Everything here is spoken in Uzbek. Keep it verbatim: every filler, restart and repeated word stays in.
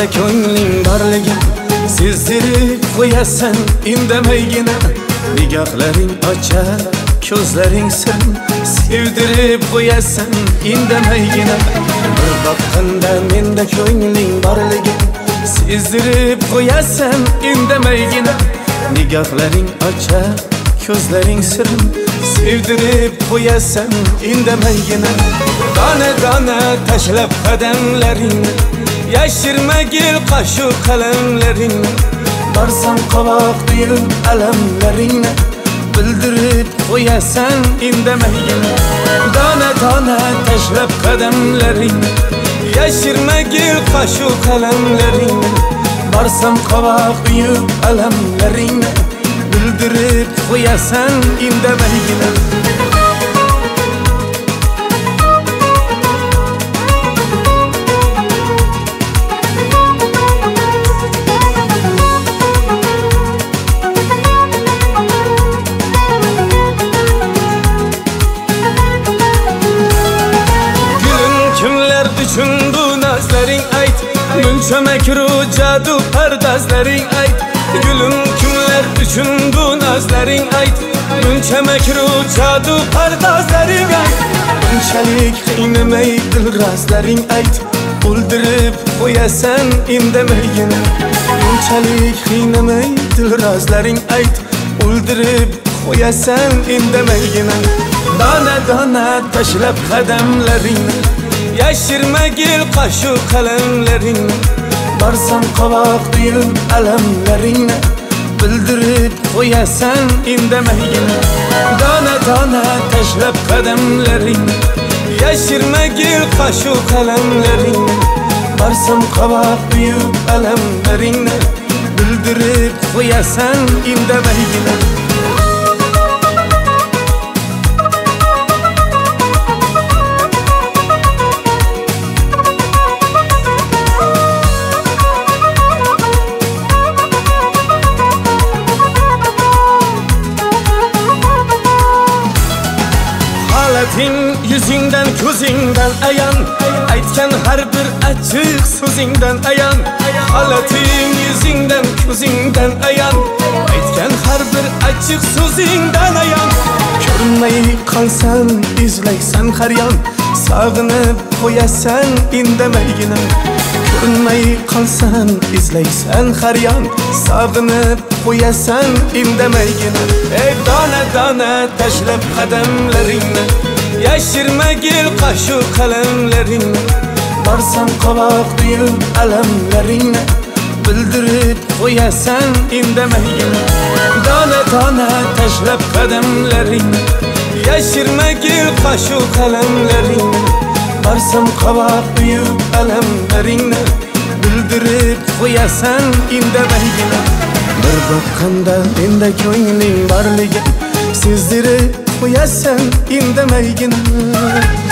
menda ko'ngling borligin sezdirib qo'yasan indamaygina. Nigohlaring ochar ko'zlaring sirin sevdirib qo'yasan indamaygina. Bir boqqanda menda ko'ngling borligin sezdirib qo'yasan indamaygina. Nigohlaring ochar ko'zlaring sirin sevdirib qo'yasan indamaygina. Dona dona tashlab qadamlaringni yashirmagil qashu qalamlaringni. Barsam qovoq tuyulib alamlaringni bildirib qo'yasan indamaygina. Dona dona tashlab qadamlaringni yashirmagil qashu qalamlaringni. Barsam qovoq tuyulib alamlaringni bildirib qo'yasan indamaygina. Uchun bu nazlaring ayt, muncha makru jadu pardazlaring ayt. Gulum kimlar uchun bu nazlaring ayt, muncha makru jadu pardazlaring ayt. Bunchalik qiynamay dilrazlaring ayt, o'ldirib qo'yasan indamaygina. Bunchalik qiynamay dilrazlaring ayt, o'ldirib qo'yasan indamaygina. Dona dona tashlab qadamlaringni yashirmagil qashu qalamlaringni. Barsam qovoq tuyulib alamlaringni bildirib qo'yasan indamaygina. Dona dona tashlab qadamlaringni yashirmagil qashu qalamlaringni. Barsam qovoq tuyulib alamlaringni bildirib qo'yasan indamaygina. Yüzingdan ko'zingdan ayan, aytgan har bir achchiq so'zingdan ayan. Holating yüzingdan ko'zingdan ayan, aytgan har bir achchiq so'zingdan ayan. Ko'rinmay qolsan izlaysan har yon, sog'inib qo'yasan indamaygina. Ko'rinmay qolsan izlaysan har yon, sog'inib qo'yasan indamaygina. Ey dona dona tashlab qadamlaringni yashirmagil qashu qalamlaringni. Barsam qovoq tuyulib alamlaringni bildirib qo'yasan indamaygina. Dona dona tashlab qadamlaringni yashirmagil qashu qalamlaringni. Barsam qovoq tuyulib alamlaringni bildirib qo'yasan indamaygina. Bir boqqanda menda ko'ngling borligin sezdirib qo'yasan indamaygina.